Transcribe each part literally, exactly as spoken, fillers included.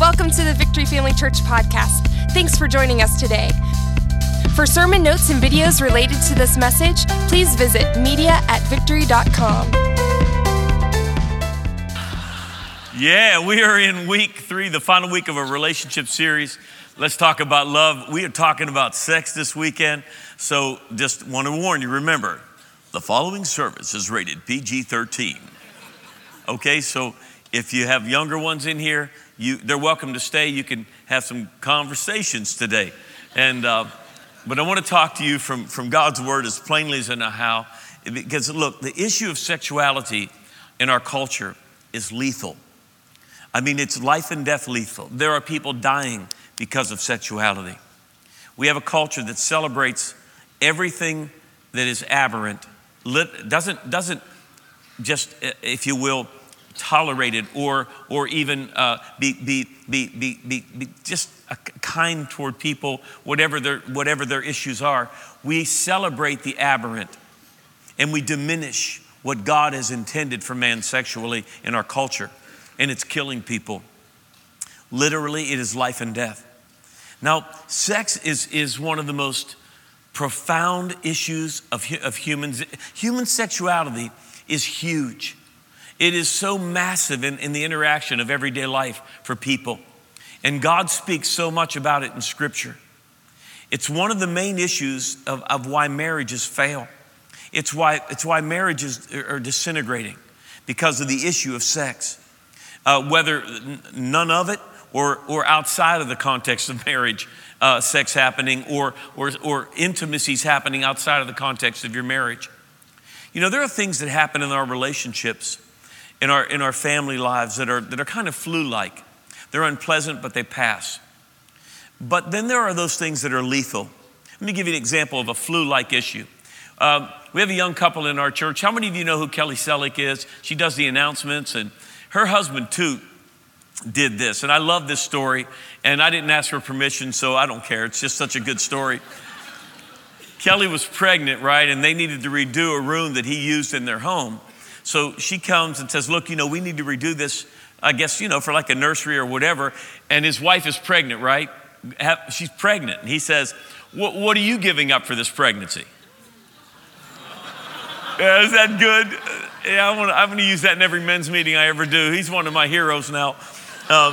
Welcome to the Victory Family Church podcast. Thanks for joining us today. For sermon notes and videos related to this message, please visit media at victory dot com. Yeah, we are in week three, the final week of a relationship series. Let's talk about love. We are talking about sex this weekend. So just want to warn you, remember, the following service is rated P G thirteen. Okay, so if you have younger ones in here, you, they're welcome to stay. You can have some conversations today. And uh, but I want to talk to you from, from God's word as plainly as I know how. Because look, the issue of sexuality in our culture is lethal. I mean, it's life and death lethal. There are people dying because of sexuality. We have a culture that celebrates everything that is aberrant, doesn't, doesn't just, if you will, tolerate it or or even uh, be, be, be, be, be, be just kind toward people, whatever their, whatever their issues are. We celebrate the aberrant and we diminish what God has intended for man sexually in our culture. And it's killing people. Literally, it is life and death. Now, sex is, is one of the most profound issues of, of humans. Human sexuality is huge. It is so massive in, in the interaction of everyday life for people. And God speaks so much about it in Scripture. It's one of the main issues of, of why marriages fail. It's why, it's why marriages are disintegrating because of the issue of sex. Uh, whether none of it or or outside of the context of marriage, uh, sex happening or, or or intimacies happening outside of the context of your marriage. You know, there are things that happen in our relationships, in our in our family lives that are that are kind of flu-like. They're unpleasant, but they pass. But then there are those things that are lethal. Let me give you an example of a flu-like issue. Um, we have a young couple in our church. How many of you know who Kelly Selick is? She does the announcements, and her husband, too, did this. And I love this story. And I didn't ask for permission, so I don't care. It's just such a good story. Kelly was pregnant, right? And they needed to redo a room that he used in their home. So she comes and says, look, you know, we need to redo this, I guess, you know, for like a nursery or whatever. And his wife is pregnant, right? She's pregnant. And he says, what are you giving up for this pregnancy? Yeah, is that good? Yeah, I want to, I'm going to use that in every men's meeting I ever do. He's one of my heroes now. Um,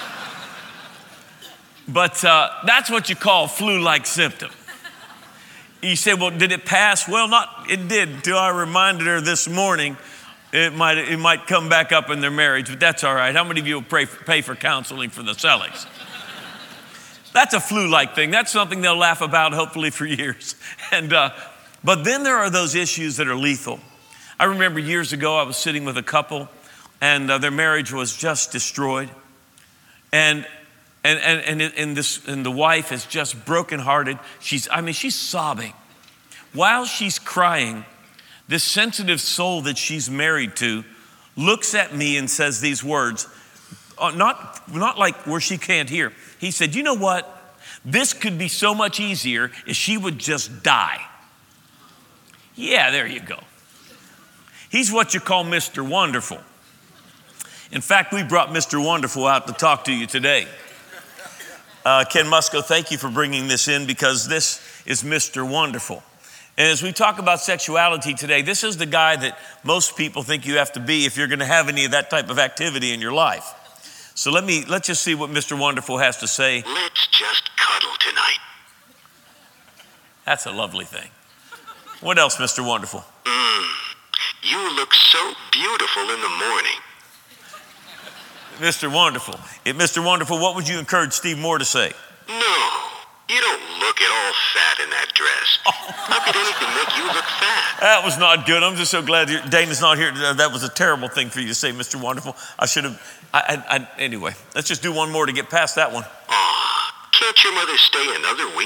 but uh, that's what you call flu-like symptom. You say, well, did it pass? Well, not it did until I reminded her this morning it might it might come back up in their marriage, but that's all right. How many of you will pray for, pay for counseling for the Sellecks? That's a flu-like thing. That's something they'll laugh about hopefully for years. And uh, but then there are those issues that are lethal. I remember years ago, I was sitting with a couple and uh, their marriage was just destroyed. And and and and, and this and the wife is just brokenhearted. She's, I mean, she's sobbing. While she's crying, this sensitive soul that she's married to looks at me and says these words, uh, not, not like where she can't hear. He said, you know what? This could be so much easier if she would just die. Yeah, there you go. He's what you call Mister Wonderful. In fact, we brought Mister Wonderful out to talk to you today. Uh, Ken Musco, thank you for bringing this in because this is Mister Wonderful. And as we talk about sexuality today, this is the guy that most people think you have to be if you're going to have any of that type of activity in your life. So let me, let's just see what Mister Wonderful has to say. Let's just cuddle tonight. That's a lovely thing. What else, Mister Wonderful? Mm, you look so beautiful in the morning. Mister Wonderful. If Mister Wonderful, what would you encourage Steve Moore to say? No, you don't look at all fat in that dress. How could anything make you look fat? That was not good. I'm just so glad Dana's not here. That was a terrible thing for you to say, Mister Wonderful. I should have, I, I, I, anyway, let's just do one more to get past that one. Aw, can't your mother stay another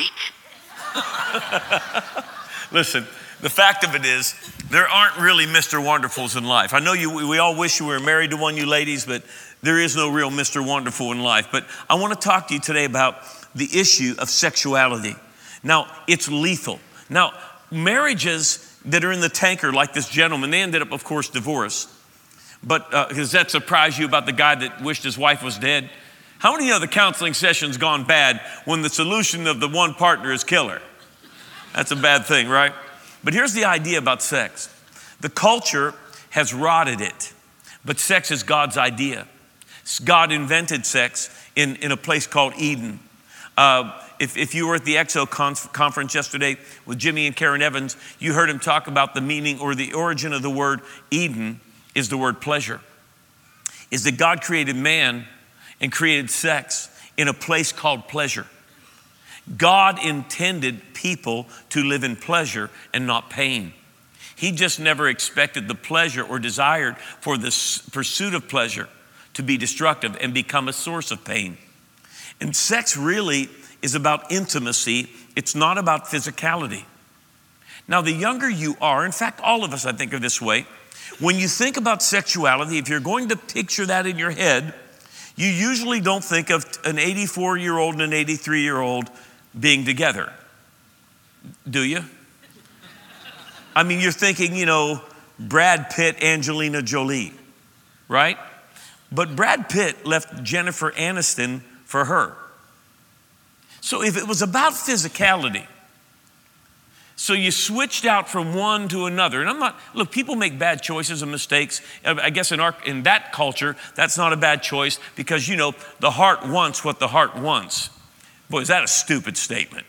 week? Listen, the fact of it is, there aren't really Mister Wonderfuls in life. I know you. We all wish you were married to one, you ladies, but there is no real Mister Wonderful in life. But I want to talk to you today about the issue of sexuality. Now, it's lethal. Now, marriages that are in the tanker, like this gentleman, they ended up, of course, divorced. But uh, does that surprise you about the guy that wished his wife was dead? How many of the counseling sessions gone bad when the solution of the one partner is killer? That's a bad thing, right? But here's the idea about sex. The culture has rotted it, but sex is God's idea. God invented sex in, in a place called Eden. Uh, if, if you were at the X O conf- conference yesterday with Jimmy and Karen Evans, you heard him talk about the meaning or the origin of the word Eden is the word pleasure. Is that God created man and created sex in a place called pleasure. God intended people to live in pleasure and not pain. He just never expected the pleasure or desired for the pursuit of pleasure to be destructive and become a source of pain. And sex really is about intimacy. It's not about physicality. Now, the younger you are, in fact, all of us, I think, are this way. When you think about sexuality, if you're going to picture that in your head, you usually don't think of an eighty-four-year-old and an eighty-three-year-old being together, do you? I mean, you're thinking, you know, Brad Pitt, Angelina Jolie, right? But Brad Pitt left Jennifer Aniston for her. So if it was about physicality, so you switched out from one to another, and I'm not, look, people make bad choices and mistakes. I guess in our, in that culture, that's not a bad choice because, you know, the heart wants what the heart wants. Boy, is that a stupid statement.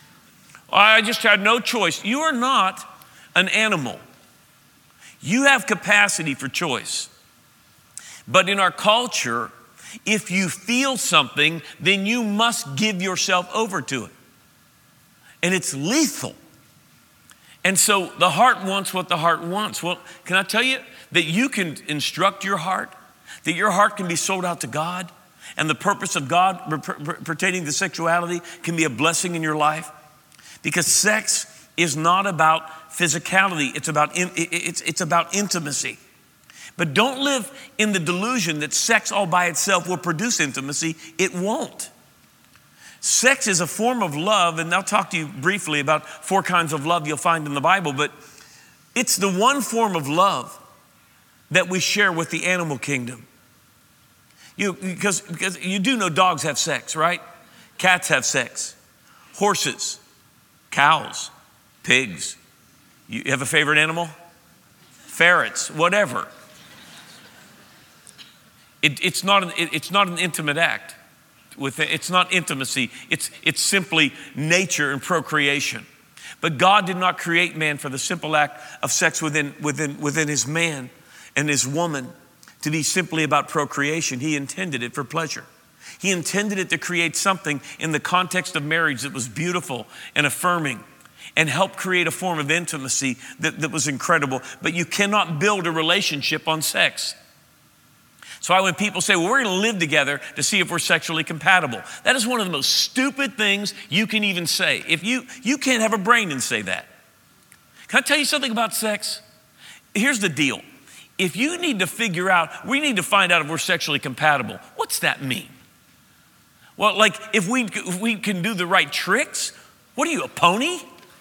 I just had no choice. You are not an animal. You have capacity for choice. But in our culture, if you feel something, then you must give yourself over to it. And it's lethal. And so the heart wants what the heart wants. Well, can I tell you that you can instruct your heart, that your heart can be sold out to God, and the purpose of God pertaining to sexuality can be a blessing in your life? Because sex is not about physicality. It's about, it's, it's about intimacy. But don't live in the delusion that sex all by itself will produce intimacy. It won't. Sex is a form of love, and I'll talk to you briefly about four kinds of love you'll find in the Bible, but it's the one form of love that we share with the animal kingdom. You, because, because you do know dogs have sex, right? Cats have sex. Horses, cows, pigs. You have a favorite animal? Ferrets, whatever. It, it's not an, it, it's not an intimate act. With it. It's not intimacy. It's, it's simply nature and procreation. But God did not create man for the simple act of sex within, within, within his man and his woman to be simply about procreation. He intended it for pleasure. He intended it to create something in the context of marriage that was beautiful and affirming and help create a form of intimacy that, that was incredible. But you cannot build a relationship on sex. So why when people say, well, we're going to live together to see if we're sexually compatible, that is one of the most stupid things you can even say. If you, you can't have a brain and say that. Can I tell you something about sex? Here's the deal. If you need to figure out, we need to find out if we're sexually compatible. What's that mean? Well, like if we, if we can do the right tricks, what are you, a pony?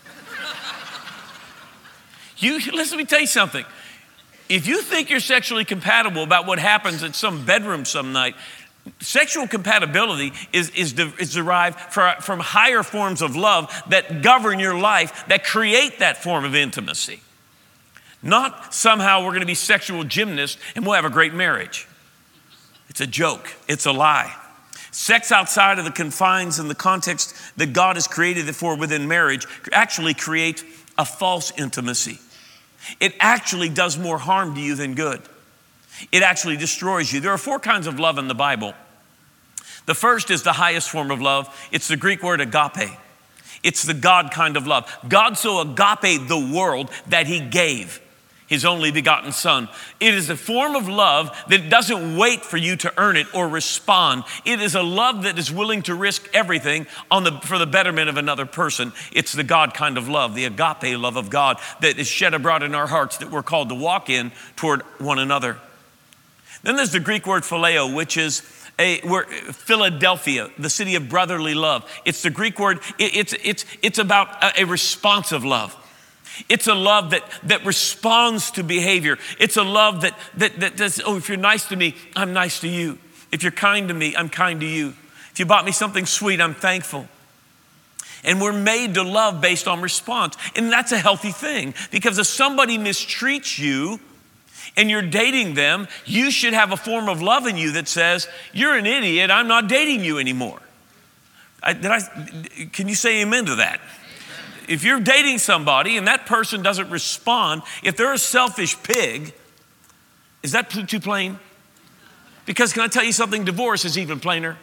You, listen, let me tell you something. If you think you're sexually compatible about what happens in some bedroom some night, sexual compatibility is, is, de, is derived for, from higher forms of love that govern your life, that create that form of intimacy. Not somehow we're going to be sexual gymnasts and we'll have a great marriage. It's a joke. It's a lie. Sex outside of the confines and the context that God has created it for within marriage actually creates a false intimacy. It actually does more harm to you than good. It actually destroys you. There are four kinds of love in the Bible. The first is the highest form of love. It's the Greek word agape. It's the God kind of love. God so agape the world that he gave his only begotten son. It is a form of love that doesn't wait for you to earn it or respond. It is a love that is willing to risk everything on the, for the betterment of another person. It's the God kind of love, the agape love of God that is shed abroad in our hearts that we're called to walk in toward one another. Then there's the Greek word phileo, which is a word, Philadelphia, the city of brotherly love. It's the Greek word, it, it's, it's, it's about a, a responsive love. It's a love that, that responds to behavior. It's a love that, that, that does, oh, if you're nice to me, I'm nice to you. If you're kind to me, I'm kind to you. If you bought me something sweet, I'm thankful. And we're made to love based on response. And that's a healthy thing, because if somebody mistreats you and you're dating them, you should have a form of love in you that says, you're an idiot, I'm not dating you anymore. I, did I, can you say amen to that? If you're dating somebody and that person doesn't respond, if they're a selfish pig, is that too plain? Because can I tell you something? Divorce is even plainer.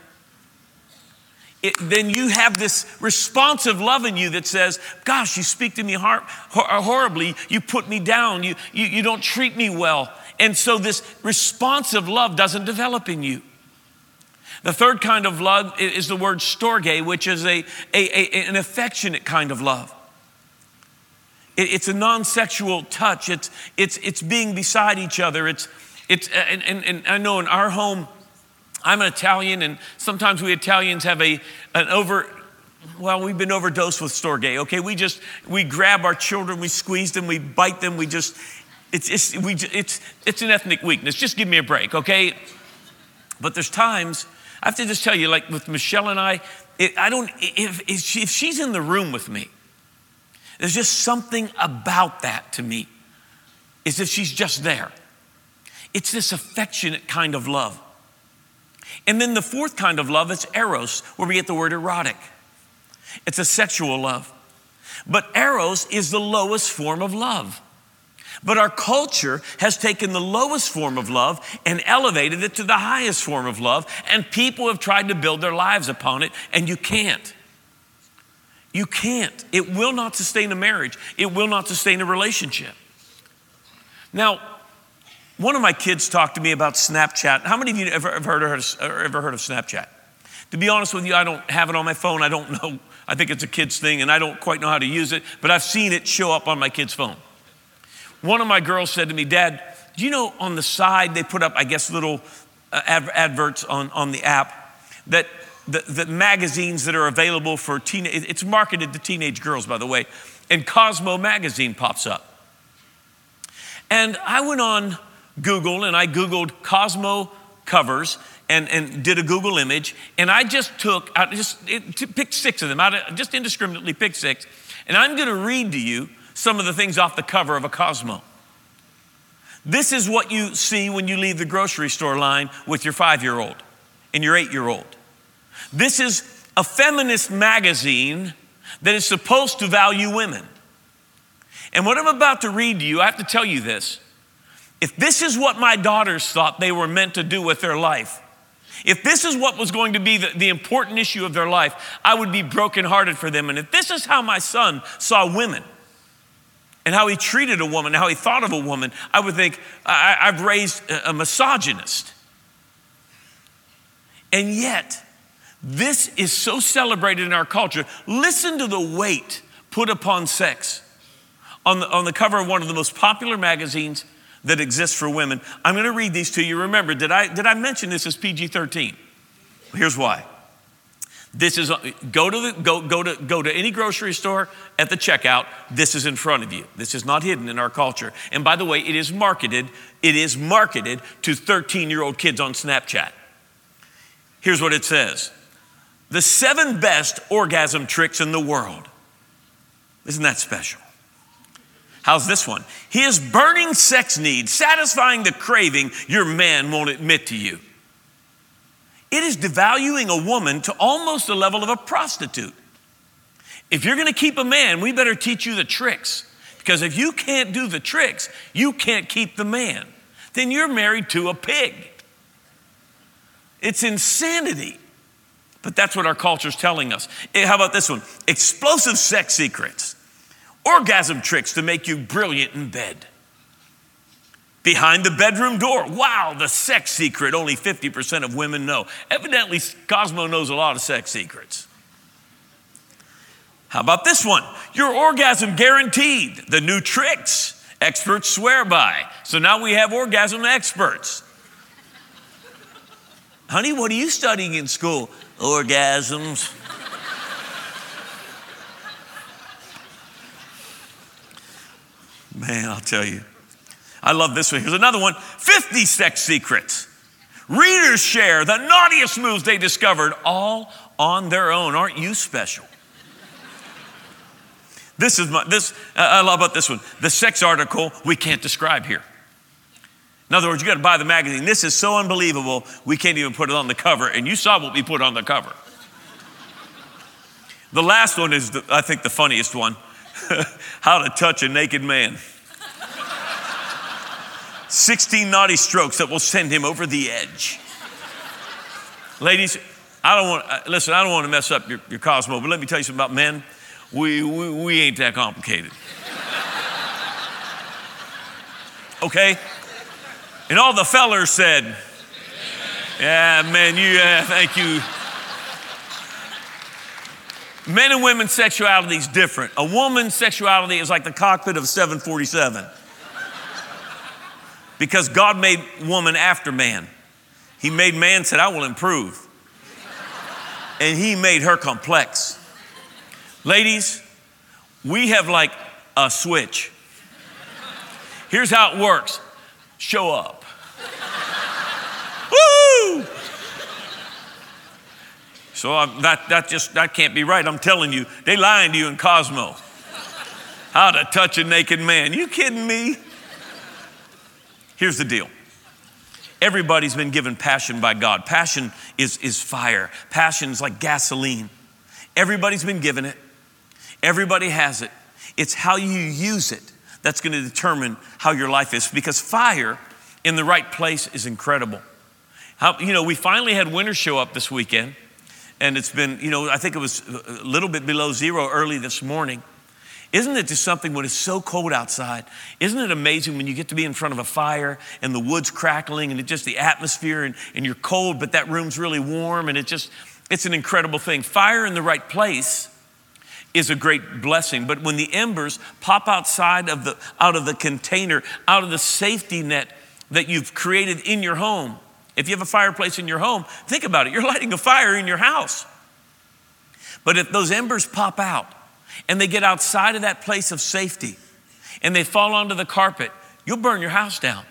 It, then you have this responsive love in you that says, gosh, you speak to me hor- hor- horribly. You put me down. You, you, you don't treat me well. And so this responsive love doesn't develop in you. The third kind of love is the word storge, which is a, a, a an affectionate kind of love. It, it's a non-sexual touch. It's, it's, it's being beside each other. It's, it's, and, and, and I know in our home, I'm an Italian, and sometimes we Italians have a an over, well, we've been overdosed with storge, okay? We just, we grab our children, we squeeze them, we bite them, we just, it's it's we it's it's an ethnic weakness. Just give me a break, okay? But there's times, I have to just tell you, like with Michelle and I, it, I don't, if, if, she, if she's in the room with me, there's just something about that to me. It's if she's just there. It's this affectionate kind of love. And then the fourth kind of love is eros, where we get the word erotic. It's a sexual love. But eros is the lowest form of love. But our culture has taken the lowest form of love and elevated it to the highest form of love. And people have tried to build their lives upon it, and you can't. You can't. It will not sustain a marriage. It will not sustain a relationship. Now, one of my kids talked to me about Snapchat. How many of you ever, ever, heard of, ever heard of Snapchat? To be honest with you, I don't have it on my phone. I don't know. I think it's a kid's thing, and I don't quite know how to use it, but I've seen it show up on my kid's phone. One of my girls said to me, Dad, do you know on the side they put up, I guess, little uh, ad- adverts on, on the app that the, the magazines that are available for teenage, it's marketed to teenage girls, by the way, and Cosmo magazine pops up. And I went on Google and I Googled Cosmo covers and, and did a Google image. And I just took, I just it, picked six of them. I just indiscriminately picked six. And I'm going to read to you some of the things off the cover of a Cosmo. This is what you see when you leave the grocery store line with your five-year-old and your eight-year-old. This is a feminist magazine that is supposed to value women. And what I'm about to read to you, I have to tell you this. If this is what my daughters thought they were meant to do with their life, if this is what was going to be the, the important issue of their life, I would be brokenhearted for them. And if this is how my son saw women and how he treated a woman, how he thought of a woman, I would think I, I've raised a, a misogynist. And yet, this is so celebrated in our culture. Listen to the weight put upon sex on the, on the cover of one of the most popular magazines that exists for women. I'm going to read these to you. Remember, did I did I mention this as P G thirteen? Here's why. This is go to the go go to go to any grocery store at the checkout. This is in front of you. This is not hidden in our culture. And by the way, it is marketed. It is marketed to thirteen-year-old kids on Snapchat. Here's what it says: the seven best orgasm tricks in the world. Isn't that special? How's this one? His burning sex need, satisfying the craving your man won't admit to you. It is devaluing a woman to almost the level of a prostitute. If you're going to keep a man, we better teach you the tricks. Because if you can't do the tricks, you can't keep the man. Then you're married to a pig. It's insanity. But that's what our culture's telling us. How about this one? Explosive sex secrets. Orgasm tricks to make you brilliant in bed. Behind the bedroom door. Wow, the sex secret only fifty percent of women know. Evidently, Cosmo knows a lot of sex secrets. How about this one? Your orgasm guaranteed. The new tricks experts swear by. So now we have orgasm experts. Honey, what are you studying in school? Orgasms. Man, I'll tell you. I love this one. Here's another one. fifty sex secrets. Readers share the naughtiest moves they discovered, all on their own. Aren't you special? This is my, this, uh, I love about this one. The sex article we can't describe here. In other words, you got to buy the magazine. This is so unbelievable, we can't even put it on the cover. And you saw what we put on the cover. The last one is, the, I think, the funniest one. How to touch a naked man. sixteen naughty strokes that will send him over the edge. Ladies, I don't want, listen, I don't want to mess up your, your Cosmo, but let me tell you something about men. We, we, we ain't that complicated. Okay? And all the fellers said, yeah, man, you, uh, thank you. Men and women's sexuality is different. A woman's sexuality is like the cockpit of a seven forty-seven. Because God made woman after man. He made man, said, I will improve. And he made her complex. Ladies, we have like a switch. Here's how it works. Show up. Woo! So I'm, that, that just, that can't be right. I'm telling you, they lying to you in Cosmo. How to touch a naked man. You kidding me? Here's the deal. Everybody's been given passion by God. Passion is, is fire. Passion is like gasoline. Everybody's been given it. Everybody has it. It's how you use it that's going to determine how your life is, because fire in the right place is incredible. How, you know, we finally had winter show up this weekend, and it's been, you know, I think it was a little bit below zero early this morning. Isn't it just something when it's so cold outside? Isn't it amazing when you get to be in front of a fire and the wood's crackling and it just the atmosphere and, and you're cold, but that room's really warm, and it just, it's an incredible thing. Fire in the right place is a great blessing. But when the embers pop outside of the, out of the container, out of the safety net that you've created in your home, if you have a fireplace in your home, think about it. You're lighting a fire in your house. But if those embers pop out and they get outside of that place of safety and they fall onto the carpet, you'll burn your house down.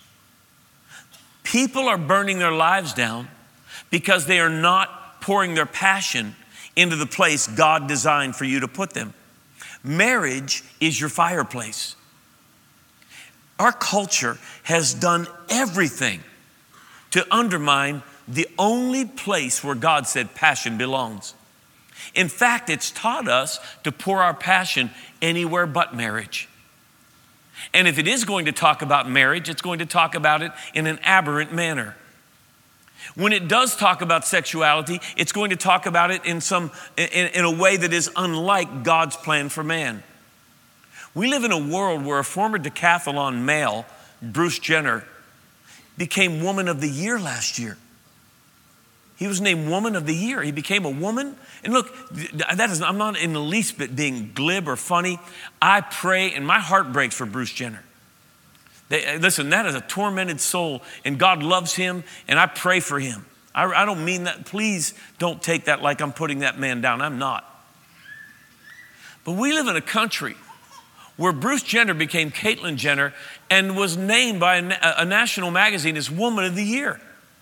People are burning their lives down because they are not pouring their passion into the place God designed for you to put them. Marriage is your fireplace. Our culture has done everything to undermine the only place where God said passion belongs. In fact, it's taught us to pour our passion anywhere but marriage. And if it is going to talk about marriage, it's going to talk about it in an aberrant manner. When it does talk about sexuality, it's going to talk about it in some in, in a way that is unlike God's plan for man. We live in a world where a former decathlon male, Bruce Jenner, became Woman of the Year last year. He was named Woman of the Year. He became a woman. And look, that is, I'm not in the least bit being glib or funny. I pray, and my heart breaks for Bruce Jenner. They, listen, that is a tormented soul, and God loves him, and I pray for him. I, I don't mean that. Please don't take that like I'm putting that man down. I'm not. But we live in a country where Bruce Jenner became Caitlyn Jenner and was named by a, a national magazine as Woman of the Year.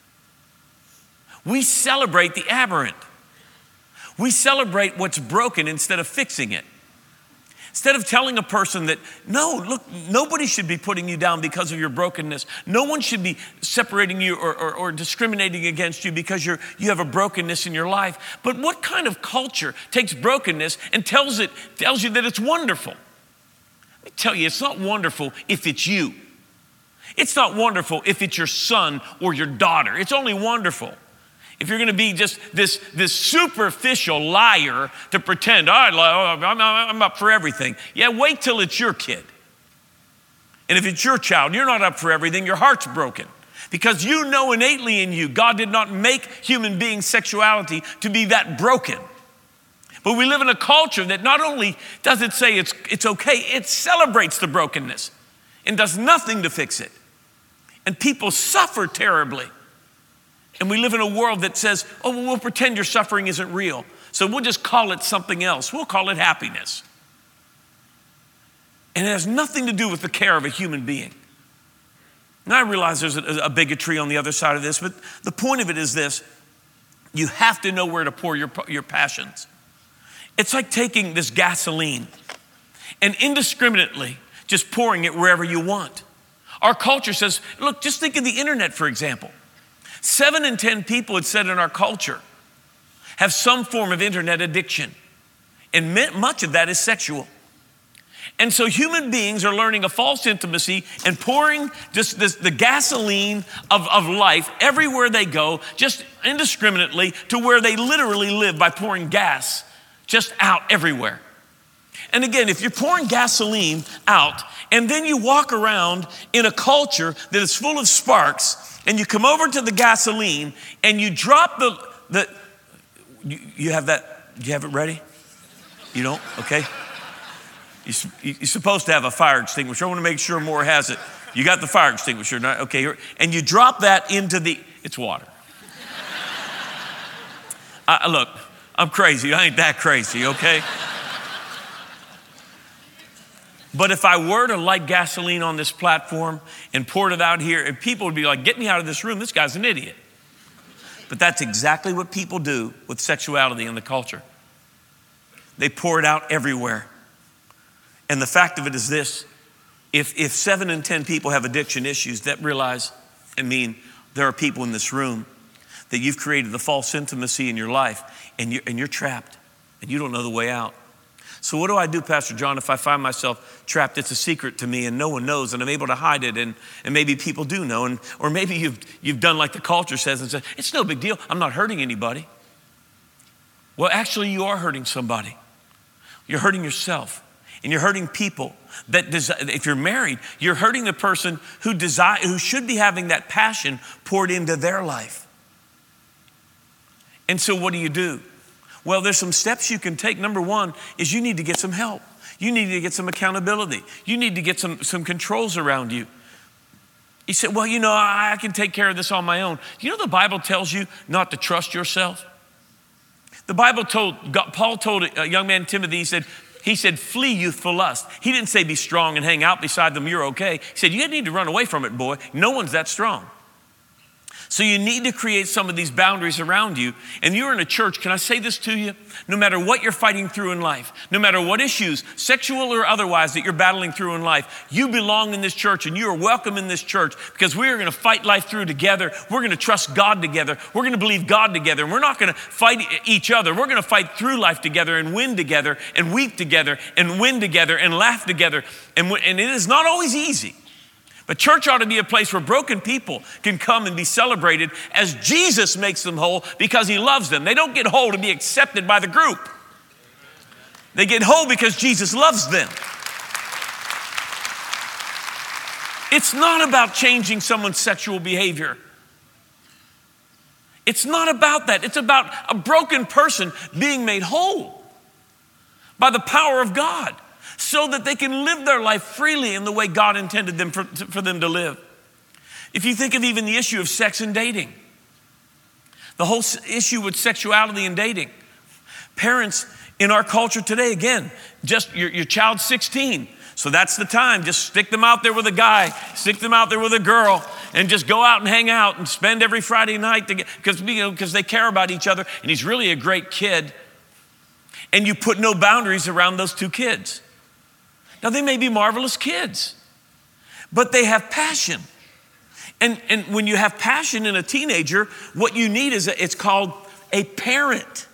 We celebrate the aberrant. We celebrate what's broken instead of fixing it. Instead of telling a person that, no, look, nobody should be putting you down because of your brokenness. No one should be separating you or, or, or discriminating against you because you're, you have a brokenness in your life. But what kind of culture takes brokenness and tells it, tells you that it's wonderful? Let me tell you, it's not wonderful if it's you. It's not wonderful if it's your son or your daughter. It's only wonderful if you're going to be just this, this superficial liar to pretend, oh, I'm, I'm up for everything. Yeah, wait till it's your kid. And if it's your child, you're not up for everything. Your heart's broken. Because you know innately in you, God did not make human beings' sexuality to be that broken. But we live in a culture that not only does it say it's, it's okay, it celebrates the brokenness and does nothing to fix it. And people suffer terribly. And we live in a world that says, oh, well, we'll pretend your suffering isn't real. So we'll just call it something else. We'll call it happiness. And it has nothing to do with the care of a human being. Now I realize there's a, a bigotry on the other side of this, but the point of it is this. You have to know where to pour your, your passions. It's like taking this gasoline and indiscriminately just pouring it wherever you want. Our culture says, look, just think of the internet, for example. Seven in ten people, it said in our culture, have some form of internet addiction. And much of that is sexual. And so human beings are learning a false intimacy and pouring just this, the gasoline of, of life everywhere they go, just indiscriminately to where they literally live by pouring gas just out everywhere. And again, if you're pouring gasoline out and then you walk around in a culture that is full of sparks and you come over to the gasoline and you drop the, the you, you have that, do you have it ready? You don't? Okay. You're supposed to have a fire extinguisher. I want to make sure Moore has it. You got the fire extinguisher, not, okay. And you drop that into the, it's water. I, look, I'm crazy. I ain't that crazy, okay? But if I were to light gasoline on this platform and poured it out here, and people would be like, get me out of this room. This guy's an idiot. But that's exactly what people do with sexuality in the culture. They pour it out everywhere. And the fact of it is this, if, if seven in ten people have addiction issues, that realize, I mean, there are people in this room that you've created the false intimacy in your life and you're, and you're trapped and you don't know the way out. So what do I do, Pastor John, if I find myself trapped? It's a secret to me and no one knows and I'm able to hide it and, and maybe people do know. And, or maybe you've, you've done like the culture says and said, it's no big deal. I'm not hurting anybody. Well, actually you are hurting somebody. You're hurting yourself. And you're hurting people that, desi- if you're married, you're hurting the person who desire, who should be having that passion poured into their life. And so what do you do? Well, there's some steps you can take. Number one is you need to get some help. You need to get some accountability. You need to get some, some controls around you. You said, well, you know, I, I can take care of this on my own. You know, the Bible tells you not to trust yourself. The Bible told, God, Paul told a young man, Timothy, he said, He said, flee youthful lust. He didn't say be strong and hang out beside them, you're okay. He said, you need to run away from it, boy. No one's that strong. So you need to create some of these boundaries around you. And you're in a church, can I say this to you? No matter what you're fighting through in life, no matter what issues, sexual or otherwise, that you're battling through in life, you belong in this church and you are welcome in this church because we are going to fight life through together. We're going to trust God together. We're going to believe God together. And we're not going to fight each other. We're going to fight through life together and win together and weep together and win together and laugh together. And, and it is not always easy. But church ought to be a place where broken people can come and be celebrated as Jesus makes them whole because he loves them. They don't get whole to be accepted by the group. They get whole because Jesus loves them. It's not about changing someone's sexual behavior. It's not about that. It's about a broken person being made whole by the power of God, so that they can live their life freely in the way God intended them for, for them to live. If you think of even the issue of sex and dating, the whole issue with sexuality and dating, parents in our culture today, again, just your, your child's sixteen, so that's the time. Just stick them out there with a guy, stick them out there with a girl, and just go out and hang out and spend every Friday night because you know, because they care about each other, and he's really a great kid. And you put no boundaries around those two kids. Now, they may be marvelous kids, but they have passion. And, and when you have passion in a teenager, what you need is, a, it's called a parent.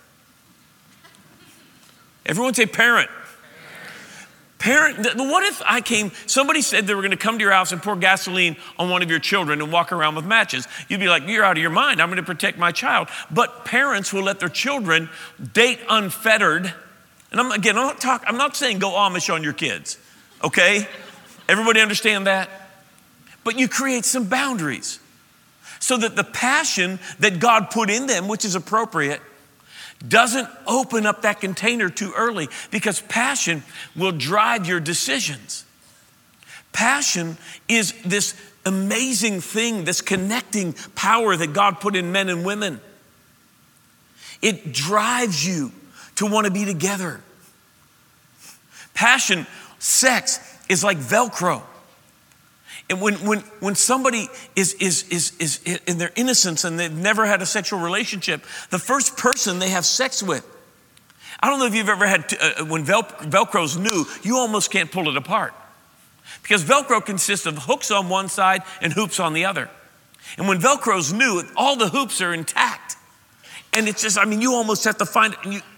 Everyone say parent. Parent, what if I came, somebody said they were going to come to your house and pour gasoline on one of your children and walk around with matches. You'd be like, you're out of your mind. I'm going to protect my child. But parents will let their children date unfettered. And I'm, again, I'm not talking, I'm not saying go Amish on your kids, okay? Everybody understand that? But you create some boundaries so that the passion that God put in them, which is appropriate, doesn't open up that container too early, because passion will drive your decisions. Passion is this amazing thing, this connecting power that God put in men and women. It drives you to want to be together. Passion, sex is like Velcro. And when, when, when somebody is, is, is, is in their innocence and they've never had a sexual relationship, the first person they have sex with, I don't know if you've ever had, to, uh, when Vel- Velcro's new, you almost can't pull it apart. Because Velcro consists of hooks on one side and hoops on the other. And when Velcro's new, all the hoops are intact. And it's just, I mean, you almost have to find it. And you,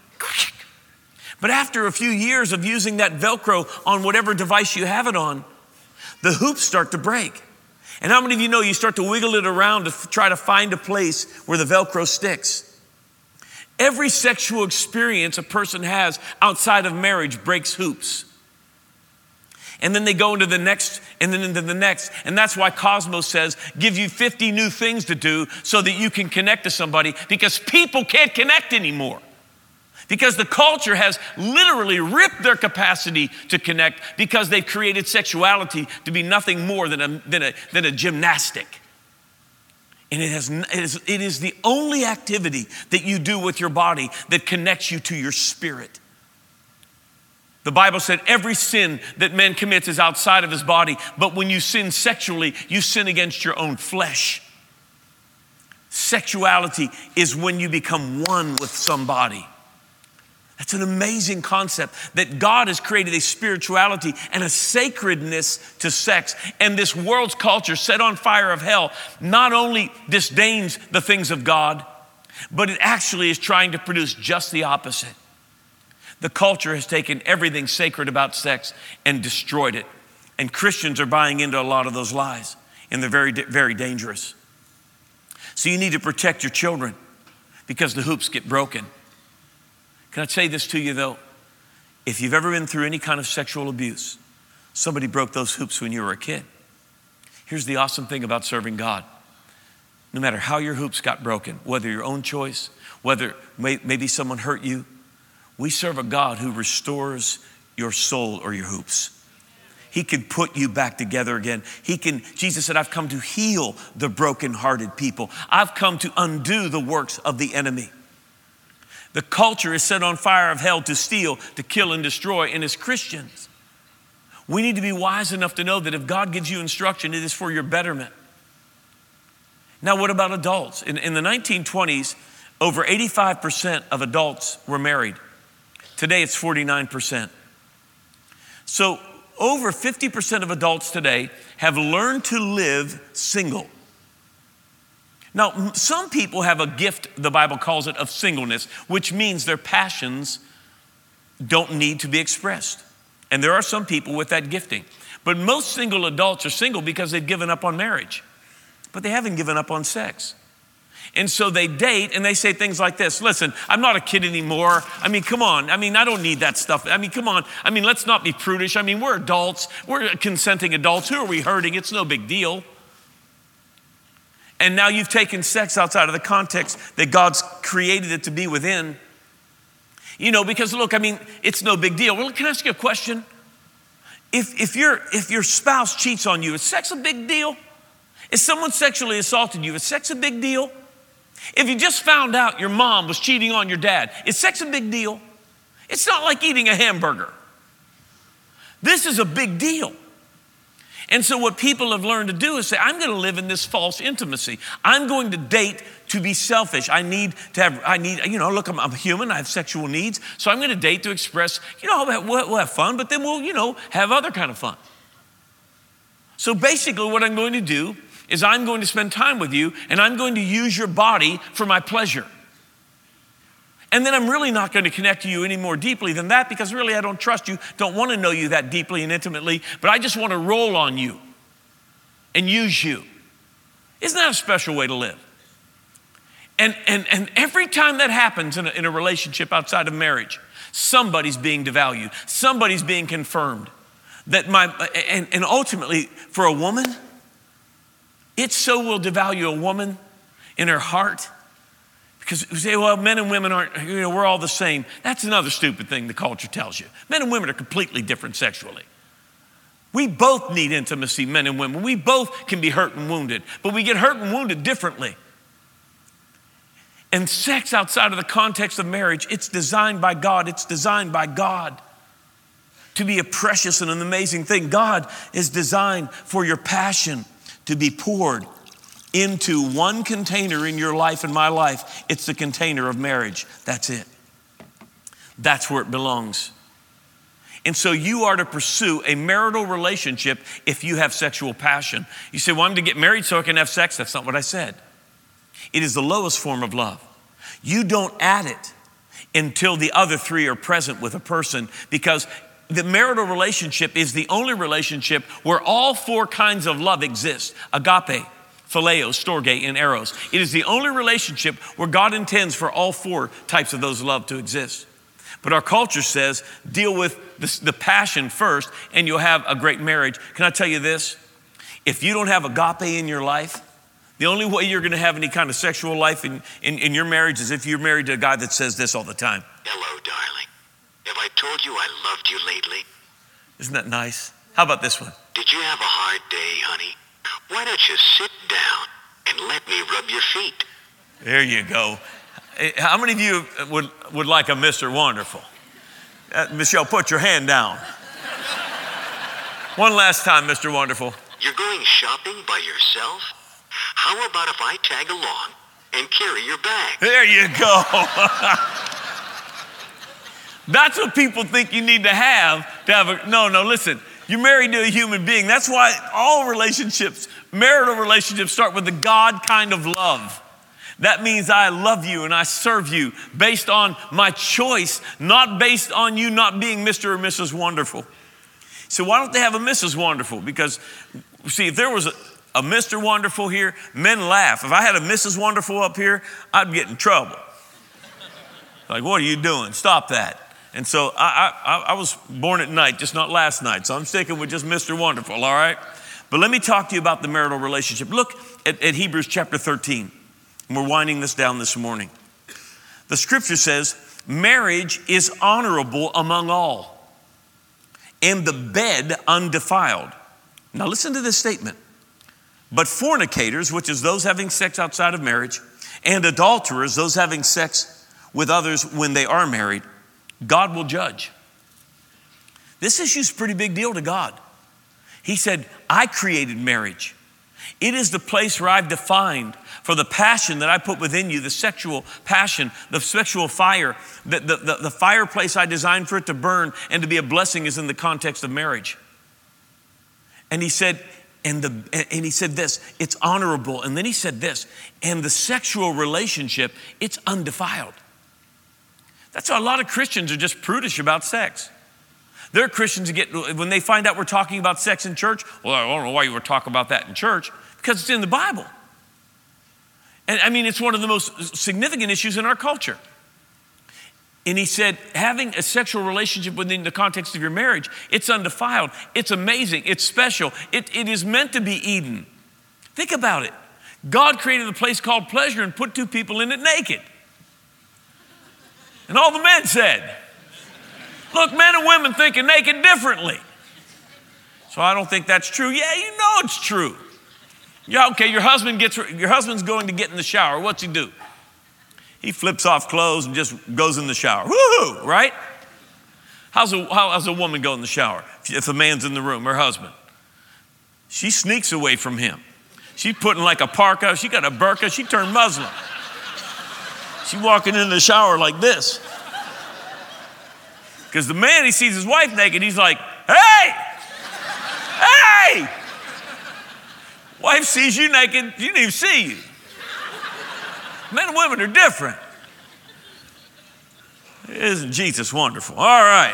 but after a few years of using that Velcro on whatever device you have it on, the hoops start to break. And how many of you know you start to wiggle it around to f- try to find a place where the Velcro sticks? Every sexual experience a person has outside of marriage breaks hoops. And then they go into the next, and then into the next. And that's why Cosmos says, give you fifty new things to do so that you can connect to somebody, because people can't connect anymore. Because the culture has literally ripped their capacity to connect, because they've created sexuality to be nothing more than a, than a, than a gymnastic. And it, has, it, is, it is the only activity that you do with your body that connects you to your spirit. The Bible said every sin that man commits is outside of his body, but when you sin sexually, you sin against your own flesh. Sexuality is when you become one with somebody. That's an amazing concept, that God has created a spirituality and a sacredness to sex. And this world's culture, set on fire of hell, not only disdains the things of God, but it actually is trying to produce just the opposite. The culture has taken everything sacred about sex and destroyed it. And Christians are buying into a lot of those lies, and they're very, very dangerous. So you need to protect your children, because the hoops get broken. Can I say this to you though? If you've ever been through any kind of sexual abuse, somebody broke those hoops when you were a kid. Here's the awesome thing about serving God. No matter how your hoops got broken, whether your own choice, whether maybe someone hurt you, we serve a God who restores your soul or your hoops. He can put you back together again. He can, Jesus said, I've come to heal the brokenhearted people. I've come to undo the works of the enemy. The culture is set on fire of hell to steal, to kill, and destroy. And as Christians, we need to be wise enough to know that if God gives you instruction, it is for your betterment. Now, what about adults? In, in the nineteen twenties, over eighty-five percent of adults were married. Today, it's forty-nine percent. So over fifty percent of adults today have learned to live single. Now, some people have a gift, the Bible calls it, of singleness, which means their passions don't need to be expressed. And there are some people with that gifting. But most single adults are single because they've given up on marriage. But they haven't given up on sex. And so they date and they say things like this. Listen, I'm not a kid anymore. I mean, come on. I mean, I don't need that stuff. I mean, come on. I mean, let's not be prudish. I mean, we're adults. We're consenting adults. Who are we hurting? It's no big deal. And now you've taken sex outside of the context that God's created it to be within. You know, because look, I mean, it's no big deal. Well, can I ask you a question? If, if, your, if your spouse cheats on you, is sex a big deal? If someone sexually assaulted you, is sex a big deal? If you just found out your mom was cheating on your dad, is sex a big deal? It's not like eating a hamburger. This is a big deal. And so what people have learned to do is say, I'm going to live in this false intimacy. I'm going to date to be selfish. I need to have, I need, you know, look, I'm, I'm human. I have sexual needs. So I'm going to date to express, you know, we'll, we'll have fun, but then we'll, you know, have other kind of fun. So basically what I'm going to do is I'm going to spend time with you and I'm going to use your body for my pleasure. And then I'm really not going to connect to you any more deeply than that, because really I don't trust you, don't want to know you that deeply and intimately, but I just want to roll on you and use you. Isn't that a special way to live? And, and, and every time that happens in a, in a relationship outside of marriage, somebody's being devalued, somebody's being confirmed. That my, and, and ultimately for a woman, it so will devalue a woman in her heart. Because we say, well, men and women aren't, you know, we're all the same. That's another stupid thing the culture tells you. Men and women are completely different sexually. We both need intimacy, men and women. We both can be hurt and wounded, but we get hurt and wounded differently. And sex outside of the context of marriage, it's designed by God. It's designed by God to be a precious and an amazing thing. God is designed for your passion to be poured into one container in your life and my life. It's the container of marriage. That's it. That's where it belongs. And so you are to pursue a marital relationship if you have sexual passion. You say, well, I'm to get married so I can have sex. That's not what I said. It is the lowest form of love. You don't add it until the other three are present with a person, because the marital relationship is the only relationship where all four kinds of love exist. Agape, phileo, storge, and eros. It is the only relationship where God intends for all four types of those love to exist. But our culture says, deal with the, the passion first and you'll have a great marriage. Can I tell you this? If you don't have agape in your life, the only way you're going to have any kind of sexual life in, in, in your marriage is if you're married to a guy that says this all the time. Hello, darling. Have I told you I loved you lately? Isn't that nice? How about this one? Did you have a hard day, honey? Why don't you sit down and let me rub your feet? There you go. How many of you would, would like a Mister Wonderful? Uh, Michelle, put your hand down. One last time, Mister Wonderful. You're going shopping by yourself? How about if I tag along and carry your bag? There you go. That's what people think you need to have to have a, no, no, listen. You're married to a human being. That's why all relationships, marital relationships, start with the God kind of love. That means I love you and I serve you based on my choice, not based on you not being Mister or Missus Wonderful. So why don't they have a Missus Wonderful? Because, see, if there was a, a Mister Wonderful here, men laugh. If I had a Missus Wonderful up here, I'd get in trouble. Like, what are you doing? Stop that. And so I, I, I was born at night, just not last night. So I'm sticking with just Mister Wonderful, all right? But let me talk to you about the marital relationship. Look at, at Hebrews chapter thirteen. And we're winding this down this morning. The scripture says, marriage is honorable among all, and the bed undefiled. Now listen to this statement. But fornicators, which is those having sex outside of marriage, and adulterers, those having sex with others when they are married, God will judge. This issue is a pretty big deal to God. He said, I created marriage. It is the place where I've defined for the passion that I put within you, the sexual passion, the sexual fire, the, the, the, the fireplace I designed for it to burn and to be a blessing is in the context of marriage. And he said, and the and he said this, it's honorable. And then he said this, and the sexual relationship, it's undefiled. That's why a lot of Christians are just prudish about sex. There are Christians who get, when they find out we're talking about sex in church, well, I don't know why you would talk about that in church, because it's in the Bible. And I mean, it's one of the most significant issues in our culture. And he said, having a sexual relationship within the context of your marriage, it's undefiled, it's amazing, it's special, it, it is meant to be Eden. Think about it. God created a place called pleasure and put two people in it naked. And all the men said, look, men and women thinking naked differently. So I don't think that's true. Yeah, you know it's true. Yeah, okay, your husband gets, your husband's going to get in the shower. What's he do? He flips off clothes and just goes in the shower. Woo-hoo, right? How's a, how, how's a woman go in the shower if a man's in the room, her husband? She sneaks away from him. She's putting like a parka. She got a burqa. She turned Muslim. She walking in the shower like this. Because the man, he sees his wife naked. He's like, hey, hey. Wife sees you naked. She didn't even see you. Men and women are different. Isn't Jesus wonderful? All right.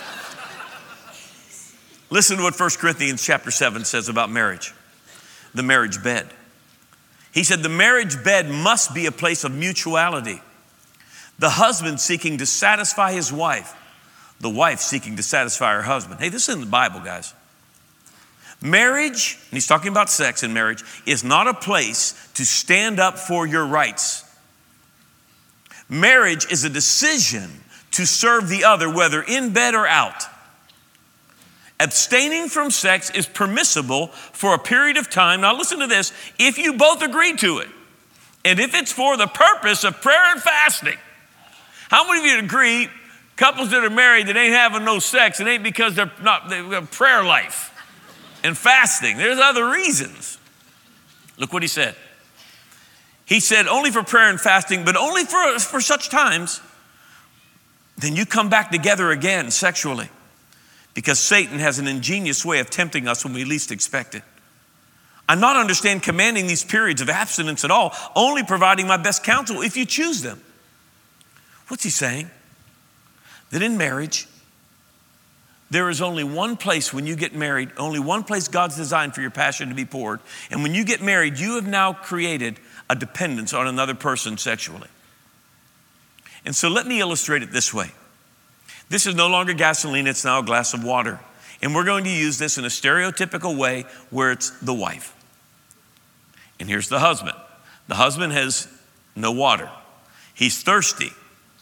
Listen to what First Corinthians chapter seven says about marriage, the marriage bed. He said the marriage bed must be a place of mutuality. The husband seeking to satisfy his wife, the wife seeking to satisfy her husband. Hey, this is in the Bible, guys. Marriage, and he's talking about sex in marriage, is not a place to stand up for your rights. Marriage is a decision to serve the other, whether in bed or out. Abstaining from sex is permissible for a period of time. Now listen to this, if you both agree to it, and if it's for the purpose of prayer and fasting. How many of you agree Couples that are married that ain't having no sex, it ain't because they're not, they've got prayer life and fasting. There's other reasons. Look what he said. He said, only for prayer and fasting, but only for, for such times, then you come back together again sexually. Because Satan has an ingenious way of tempting us when we least expect it. I not understand commanding these periods of abstinence at all, only providing my best counsel if you choose them. What's he saying? That in marriage, there is only one place when you get married, only one place God's designed for your passion to be poured. And when you get married, you have now created a dependence on another person sexually. And so let me illustrate it this way. This is no longer gasoline, it's now a glass of water. And we're going to use this in a stereotypical way where it's the wife. And here's the husband. The husband has no water. He's thirsty.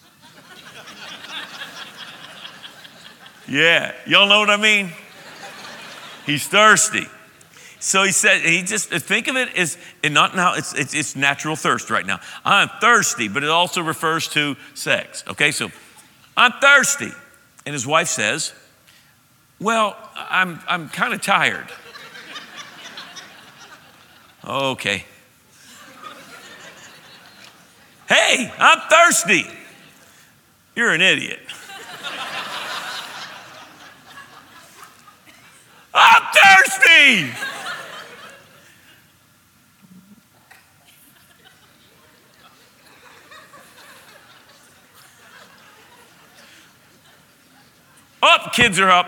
Yeah, y'all know what I mean? He's thirsty. So he said, he just, think of it as, and not now, it's, it's, it's natural thirst right now. I'm thirsty, but it also refers to sex. Okay, so I'm thirsty. And his wife says, well, I'm, I'm kind of tired. Okay. Hey, I'm thirsty. You're an idiot. I'm thirsty. Up, kids are up.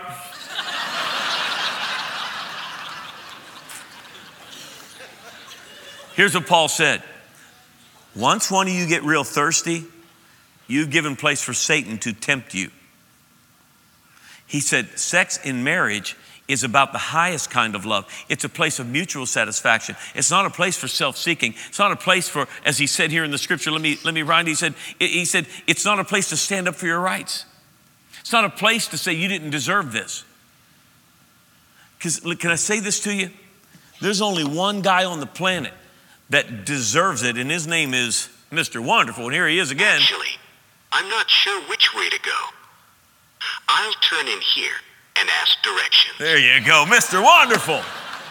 Here's what Paul said. Once one of you get real thirsty, you've given place for Satan to tempt you. He said, sex in marriage is about the highest kind of love. It's a place of mutual satisfaction. It's not a place for self-seeking. It's not a place for, as he said here in the scripture, let me, let me remind you, he said, he said, it's not a place to stand up for your rights. It's not a place to say you didn't deserve this. Because can I say this to you? There's only one guy on the planet that deserves it, and his name is Mister Wonderful. And here he is again. Actually, I'm not sure which way to go. I'll turn in here and ask directions. There you go, Mister Wonderful.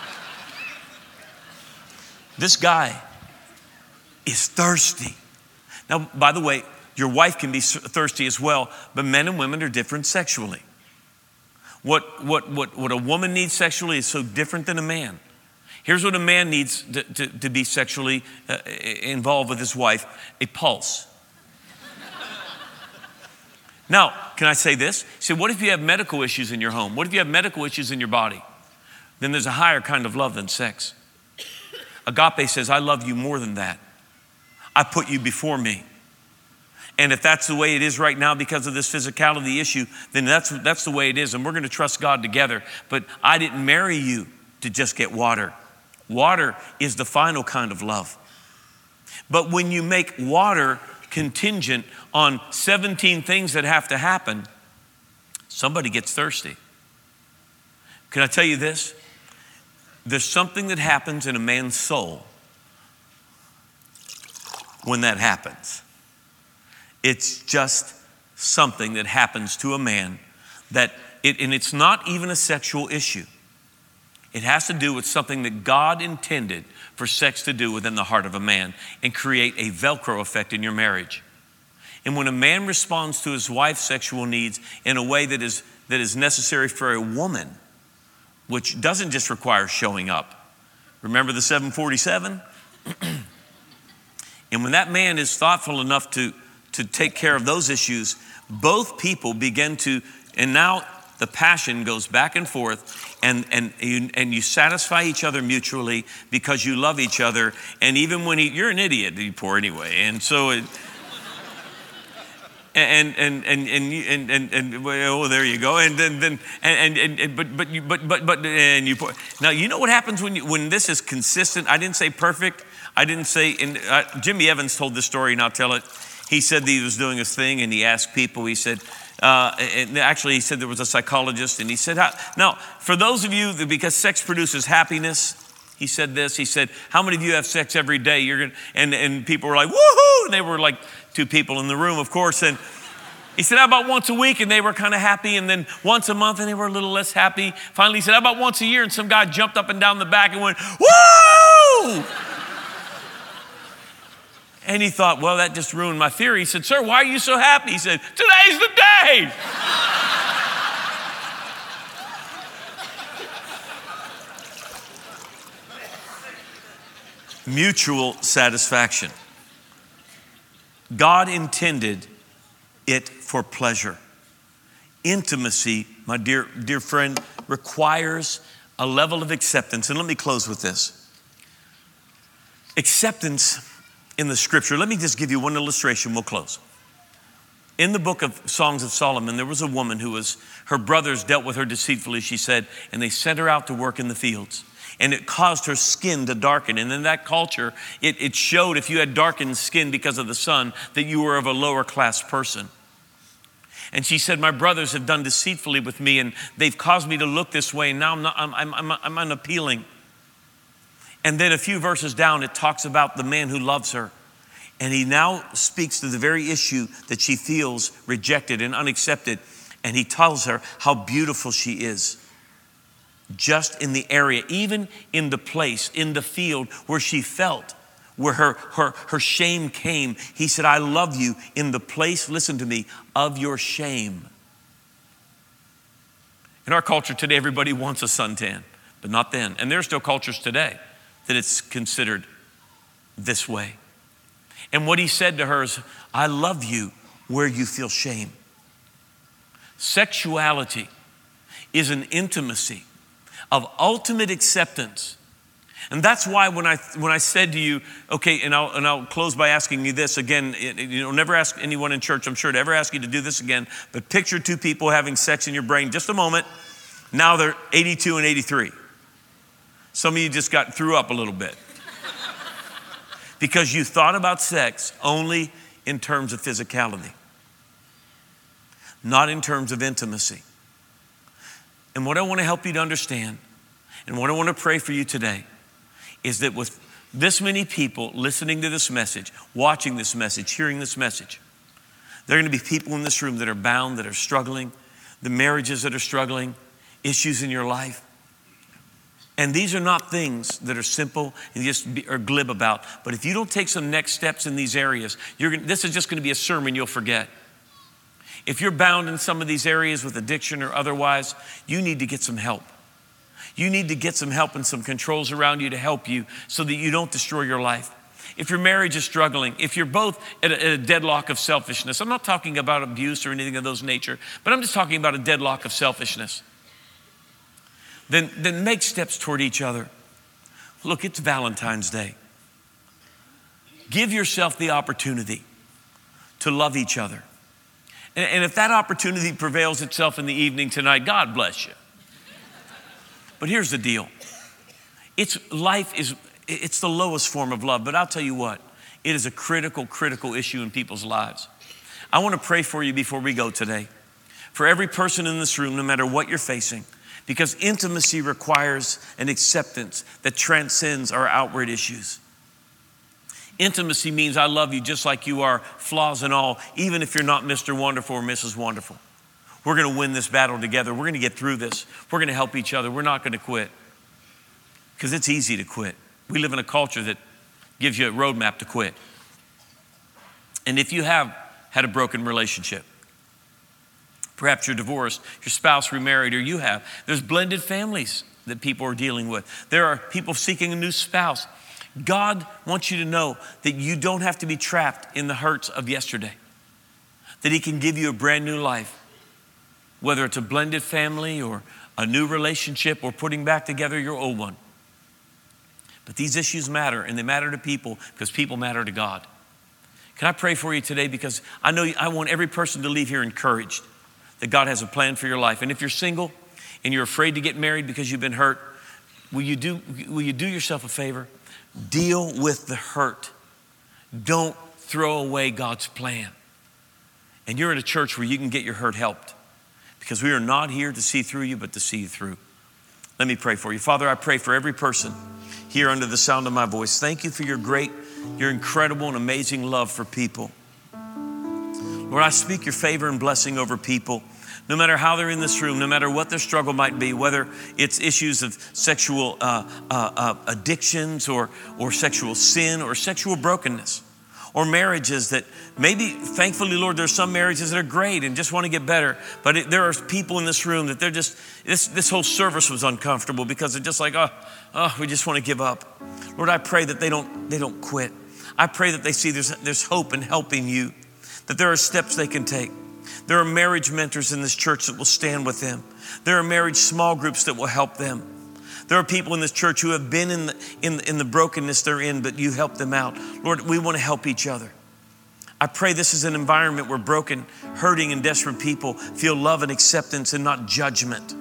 This guy is thirsty. Now, by the way, your wife can be thirsty as well, but men and women are different sexually. What, what, what, what a woman needs sexually is so different than a man. Here's what a man needs to, to, to be sexually uh, involved with his wife, a pulse. Now, can I say this? Say, what if you have medical issues in your home? What if you have medical issues in your body? Then there's a higher kind of love than sex. Agape says, I love you more than that. I put you before me. And if that's the way it is right now because of this physicality issue, then that's, that's the way it is. And we're going to trust God together. But I didn't marry you to just get water. Water is the final kind of love. But when you make water contingent on seventeen things that have to happen, somebody gets thirsty. Can I tell you this? There's something that happens in a man's soul when that happens. It's just something that happens to a man that, it, and it's not even a sexual issue. It has to do with something that God intended for sex to do within the heart of a man and create a Velcro effect in your marriage. And when a man responds to his wife's sexual needs in a way that is, that is necessary for a woman, which doesn't just require showing up. Remember the seven forty-seven? And when that man is thoughtful enough to, to take care of those issues, both people begin to, and now the passion goes back and forth, and, and, you, and you satisfy each other mutually because you love each other. And even when he, you're an idiot, you poor anyway. And so it, and, and, and, and, and, and, and, oh, there you go. And then, then, and, and, and, but, but you, but, but, but, and you, pour. Now, you know what happens when you, when this is consistent? I didn't say perfect. I didn't say, and uh, Jimmy Evans told this story, and I'll tell it. He said that he was doing his thing, and he asked people, he said, Uh, and actually, he said there was a psychologist, and he said, how, now, for those of you, that because sex produces happiness, he said this, he said, how many of you have sex every day? You're gonna, and, and people were like, woohoo! And they were like two people in the room, of course. And, He said, how about once a week? And they were kind of happy. And then once a month and they were a little less happy. Finally, he said, how about once a year? And some guy jumped up and down the back and went, woo! And he thought, well, that just ruined my theory. He said, sir, why are you so happy? He said, today's the day. Mutual satisfaction. God intended it for pleasure. Intimacy, my dear, dear friend, requires a level of acceptance. And let me close with this. Acceptance in the scripture. Let me just give you one illustration. We'll close. In the book of Songs of Solomon, there was a woman who was, her brothers dealt with her deceitfully, she said, and they sent her out to work in the fields. And it caused her skin to darken. And in that culture, it, it showed if you had darkened skin because of the sun, that you were of a lower class person. And she said, my brothers have done deceitfully with me, and they've caused me to look this way. And now I'm, not, I'm, I'm, I'm, I'm unappealing. And then a few verses down, it talks about the man who loves her. And he now speaks to the very issue that she feels rejected and unaccepted. And he tells her how beautiful she is. Just in the area, even in the place, in the field where she felt, where her, her, her shame came. He said, I love you in the place, listen to me, of your shame. In our culture today, everybody wants a suntan, but not then. And there are still cultures today that it's considered this way. And what he said to her is, I love you where you feel shame. Sexuality is an intimacy of ultimate acceptance. And that's why when I when I said to you, okay, and I'll, and I'll close by asking you this again, you know, never ask anyone in church, I'm sure, to ever ask you to do this again, but picture two people having sex in your brain just a moment. Now they're eighty-two and eighty-three. Some of you just got threw up a little bit. Because you thought about sex only in terms of physicality, not in terms of intimacy. And what I want to help you to understand, and what I want to pray for you today, is that with this many people listening to this message, watching this message, hearing this message, there are going to be people in this room that are bound, that are struggling, the marriages that are struggling, issues in your life. And these are not things that are simple and just be, are glib about. But if you don't take some next steps in these areas, you're gonna, this is just going to be a sermon you'll forget. If you're bound in some of these areas with addiction or otherwise, you need to get some help. You need to get some help and some controls around you to help you so that you don't destroy your life. If your marriage is struggling, if you're both at a, at a deadlock of selfishness, I'm not talking about abuse or anything of those nature, but I'm just talking about a deadlock of selfishness. Then, then make steps toward each other. Look, it's Valentine's Day. Give yourself the opportunity to love each other. And, and if that opportunity prevails itself in the evening tonight, God bless you. But here's the deal. It's life is, it's the lowest form of love, but I'll tell you what, it is a critical, critical issue in people's lives. I want to pray for you before we go today. For every person in this room, no matter what you're facing, because intimacy requires an acceptance that transcends our outward issues. Intimacy means I love you just like you are, flaws and all, even if you're not Mister Wonderful or Missus Wonderful. We're going to win this battle together. We're going to get through this. We're going to help each other. We're not going to quit because it's easy to quit. We live in a culture that gives you a roadmap to quit. And if you have had a broken relationship, perhaps you're divorced, your spouse remarried, or you have, there's blended families that people are dealing with. There are people seeking a new spouse. God wants you to know that you don't have to be trapped in the hurts of yesterday, that he can give you a brand new life. Whether it's a blended family or a new relationship or putting back together your old one. But these issues matter, and they matter to people because people matter to God. Can I pray for you today? Because I know I want every person to leave here encouraged that God has a plan for your life. And if you're single and you're afraid to get married because you've been hurt, will you do, will you do yourself a favor? Deal with the hurt. Don't throw away God's plan. And you're in a church where you can get your hurt helped. Because we are not here to see through you, but to see you through. Let me pray for you. Father, I pray for every person here under the sound of my voice. Thank you for your great, your incredible and amazing love for people. Lord, I speak your favor and blessing over people, no matter how they're in this room, no matter what their struggle might be, whether it's issues of sexual uh, uh, uh, addictions or, or sexual sin or sexual brokenness, or marriages that maybe, thankfully, Lord, there's some marriages that are great and just want to get better. But it, there are people in this room that they're just, this, this whole service was uncomfortable because they're just like, oh, oh, we just want to give up. Lord, I pray that they don't, they don't quit. I pray that they see there's, there's hope in helping you, that there are steps they can take. There are marriage mentors in this church that will stand with them. There are marriage small groups that will help them. There are people in this church who have been in the, in, in the brokenness they're in, but you help them out. Lord, we want to help each other. I pray this is an environment where broken, hurting, and desperate people feel love and acceptance and not judgment,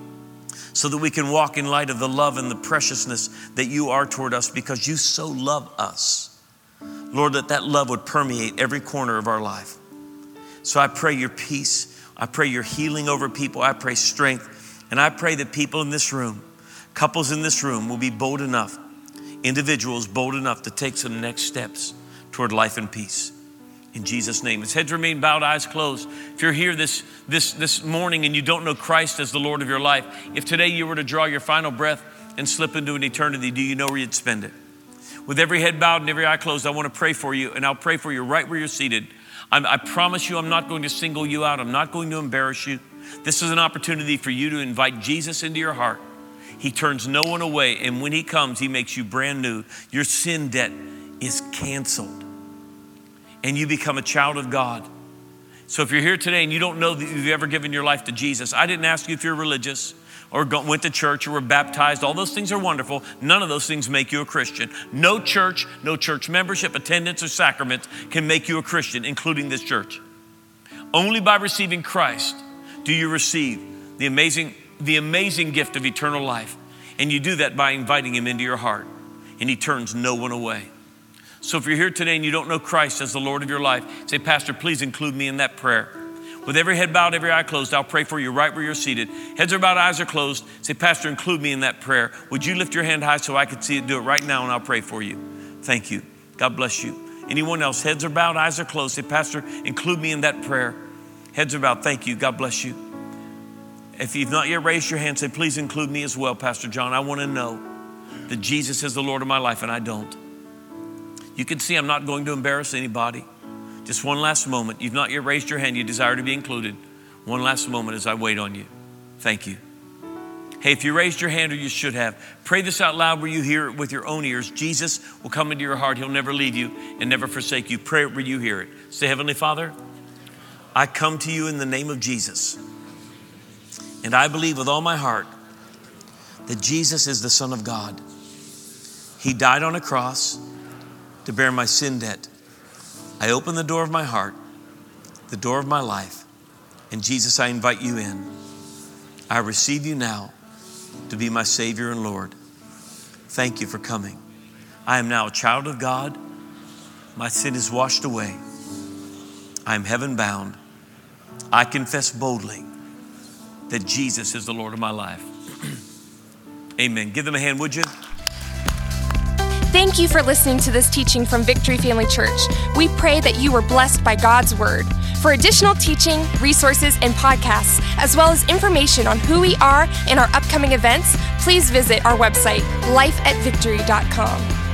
so that we can walk in light of the love and the preciousness that you are toward us because you so love us. Lord, that that love would permeate every corner of our life. So I pray your peace. I pray your healing over people. I pray strength. And I pray that people in this room, couples in this room will be bold enough, individuals bold enough to take some next steps toward life and peace. In Jesus' name. As heads remain bowed, eyes closed. If you're here this, this, this morning and you don't know Christ as the Lord of your life, if today you were to draw your final breath and slip into an eternity, do you know where you'd spend it? With every head bowed and every eye closed, I want to pray for you, and I'll pray for you right where you're seated. I'm, I promise you I'm not going to single you out. I'm not going to embarrass you. This is an opportunity for you to invite Jesus into your heart. He turns no one away, and when he comes, he makes you brand new. Your sin debt is canceled, and you become a child of God. So if you're here today and you don't know that you've ever given your life to Jesus, I didn't ask you if you're religious or went to church or were baptized. All those things are wonderful. None of those things make you a Christian. No church, no church membership, attendance, or sacraments can make you a Christian, including this church. Only by receiving Christ do you receive the amazing the amazing gift of eternal life. And you do that by inviting him into your heart, and he turns no one away. So if you're here today and you don't know Christ as the Lord of your life, say, Pastor, please include me in that prayer. With every head bowed, every eye closed, I'll pray for you right where you're seated. Heads are bowed, eyes are closed. Say, Pastor, include me in that prayer. Would you lift your hand high so I could see it? Do it right now and I'll pray for you. Thank you. God bless you. Anyone else? Heads are bowed, eyes are closed. Say, Pastor, include me in that prayer. Heads are bowed. Thank you. God bless you. If you've not yet raised your hand, say, please include me as well, Pastor John. I want to know that Jesus is the Lord of my life, and I don't. You can see I'm not going to embarrass anybody. Just one last moment. You've not yet raised your hand. You desire to be included. One last moment as I wait on you. Thank you. Hey, if you raised your hand, or you should have, pray this out loud where you hear it with your own ears. Jesus will come into your heart. He'll never leave you and never forsake you. Pray it where you hear it. Say, Heavenly Father, I come to you in the name of Jesus. And I believe with all my heart that Jesus is the Son of God. He died on a cross to bear my sin debt. I open the door of my heart, the door of my life. And Jesus, I invite you in. I receive you now to be my Savior and Lord. Thank you for coming. I am now a child of God. My sin is washed away. I am heaven bound. I confess boldly that Jesus is the Lord of my life. Amen. Give them a hand, would you? Thank you for listening to this teaching from Victory Family Church. We pray that you were blessed by God's word. For additional teaching, resources, and podcasts, as well as information on who we are and our upcoming events, please visit our website, life at victory dot com.